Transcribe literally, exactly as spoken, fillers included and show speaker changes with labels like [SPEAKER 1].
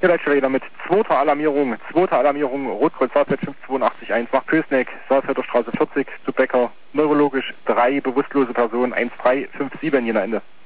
[SPEAKER 1] Ja, Leitstelle jeder mit zweiter Alarmierung, zweiter Alarmierung, Rotkreuz Saarfeld fünf zwei acht eins nach Kösneck, Saalfelder Straße vierzig zu Becker, neurologisch drei bewusstlose Personen, eins drei fünf sieben jener Ende.